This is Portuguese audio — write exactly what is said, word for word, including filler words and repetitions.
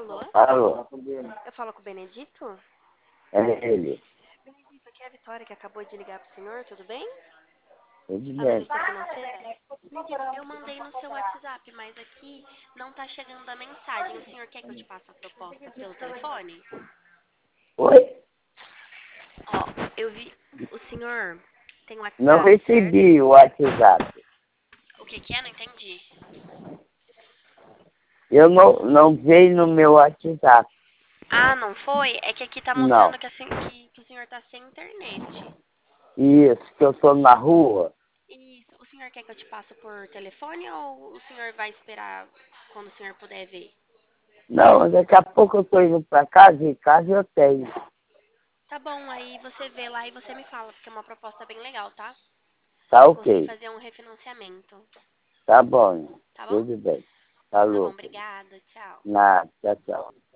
Alô? Alô? Eu falo com o Benedito? É ele. Benedito, aqui é a Vitória que acabou de ligar pro senhor, tudo bem? Tudo bem. Analista financeira? Benedito, eu mandei no seu WhatsApp, mas aqui não tá chegando a mensagem. O senhor quer que eu te passe a proposta pelo telefone? Oi? Ó, eu vi. O senhor tem Não WhatsApp, certo? recebi o WhatsApp. O que que é? Não entendi. Eu não, não veio no meu WhatsApp. Ah, não foi? É que aqui tá Não. mostrando que, assim, que, que o senhor tá sem internet. Isso, que eu tô na rua. Isso. O senhor quer que eu te passe por telefone ou o senhor vai esperar quando o senhor puder ver? Não, daqui a pouco eu tô indo pra casa e casa eu tenho. Tá bom, aí você vê lá e você me fala, porque é uma proposta bem legal, tá? Tá Consegui ok. fazer um refinanciamento, Tá bom. tá bom? Tudo bem. Tá bom, Falou. obrigada, tchau. Nada. Tchau, tchau.